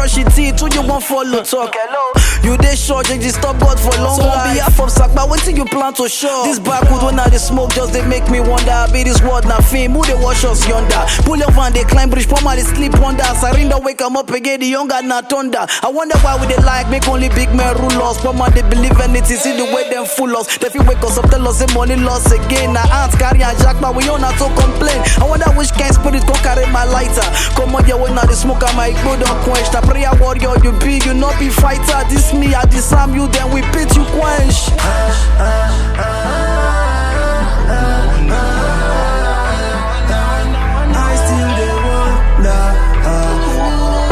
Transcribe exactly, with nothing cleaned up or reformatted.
brush your teeth, who you want follow talk? Hello, you dey sure you just stop God for long so life. On behalf of Sakpa, what you plan to show? This backwood when I dey smoke just they make me wonder. Be this world na fame, who they wash us yonder? Pull your van, they climb bridge, palm they sleep under. Sarinda wake them up again, the younger na thunder. I wonder why would they like make only big men rule us? Palm they believe anything, see the way them fool us. They feel wake us up, tell us the money loss again. Now aunts carry and jack, but we don't have to complain. I wonder which kind spirit go carry my lighter. Come on, yeah, when I the smoke, I might go don't quench. The prayer warrior, you be, you not be fighter. This me, I disarm you, then we beat you quench.